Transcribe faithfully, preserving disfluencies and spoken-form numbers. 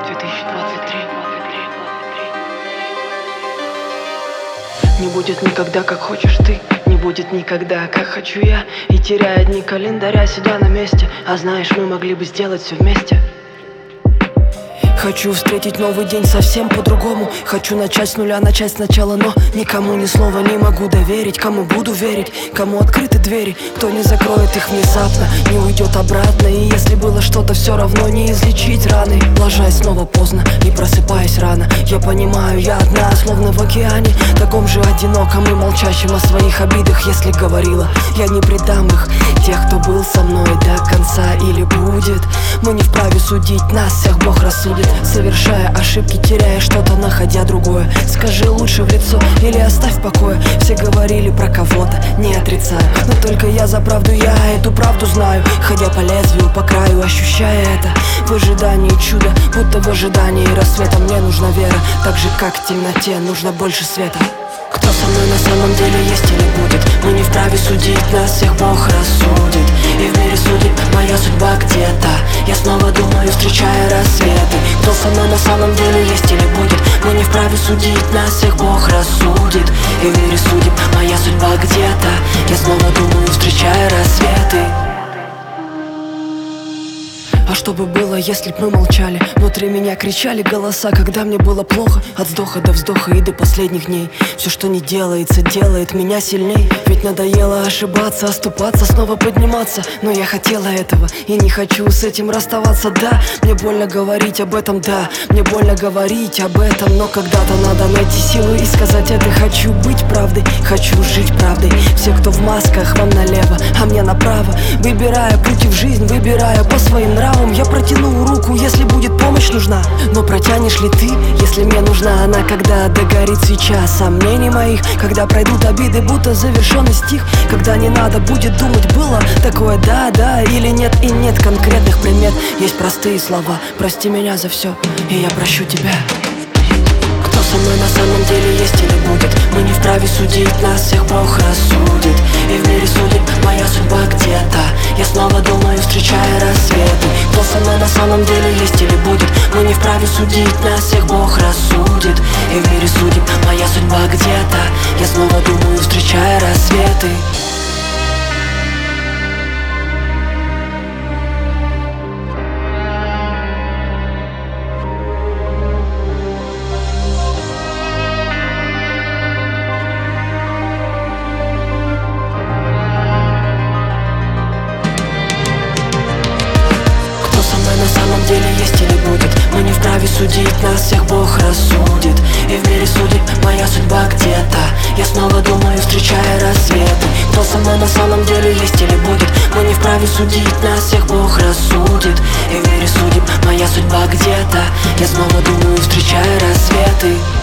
две тысячи двадцать три. Не будет никогда, как хочешь ты, не будет никогда, как хочу я. И теряя дни календаря, сидя на месте. А знаешь, мы могли бы сделать все вместе. Хочу встретить новый день совсем по-другому. Хочу начать с нуля, начать сначала, но никому ни слова не могу доверить. Кому буду верить, кому открыты двери, кто не закроет их внезапно, не уйдет обратно. И если было что-то, все равно не излечить раны. Ложась снова поздно и просыпаясь рано, я понимаю, я одна, словно в океане, таком же одиноком и молчащем о своих обидах. Если говорила, я не предам их, тех, кто был со мной до конца или будет. Мы не вправе судить, нас всех Бог рассудит. Совершая ошибки, теряя что-то, находя другое. Скажи лучше в лицо или оставь в покое. Все говорили про кого-то, не отрицаю, но только я за правду, я эту правду знаю. Ходя по лезвию, по краю, ощущая это в ожидании чуда, будто в ожидании рассвета. Мне нужна вера, так же как в темноте нужно больше света. Кто со мной на самом деле есть или будет, мы не вправе судить, нас всех Бог рассудит. И в мире судит моя судьба где-то, я снова думаю, встречая рассветы. Кто со мной на самом деле есть или будет, мы не вправе судить, нас всех Бог рассудит. И в мире судит моя судьба где-то, я снова думаю, встречая рассветы. А что бы было, если б мы молчали? Внутри меня кричали голоса, когда мне было плохо. От вздоха до вздоха и до последних дней. Все, что не делается, делает меня сильней. Ведь надоело ошибаться, оступаться, снова подниматься. Но я хотела этого и не хочу с этим расставаться. Да, мне больно говорить об этом, да, мне больно говорить об этом. Но когда-то надо найти силу и сказать это. Хочу быть правдой, хочу жить правдой. Все, кто в масках, вам налево, а мне направо. Выбирая пути в жизнь, выбирая по своим нравам. Я протяну руку, если будет помощь нужна. Но протянешь ли ты, если мне нужна она? Когда догорит свеча сомнений моих, когда пройдут обиды, будто завершенный стих. Когда не надо будет думать, было такое да, да или нет. И нет конкретных примет, есть простые слова. Прости меня за все, и я прощу тебя. Кто со мной на самом деле есть или будет, мы не вправе судить, нас всех Бог рассудит. И в мире судит моя судьба где-то, я снова думаю, встречая рассветы. Кто со мной на самом деле есть или будет, мы не вправе судить, нас всех Бог рассудит. И в мире судит моя судьба где-то, я снова думаю, встречая рассветы. На самом деле есть или будет, мы не вправе судить, нас всех Бог рассудит. И в мире судит моя судьба где-то, я снова думаю, встречая рассветы. Кто со мной на самом деле есть или будет, мы не вправе судить, нас всех Бог рассудит. И в мире судит моя судьба где-то, я снова думаю, встречая рассветы.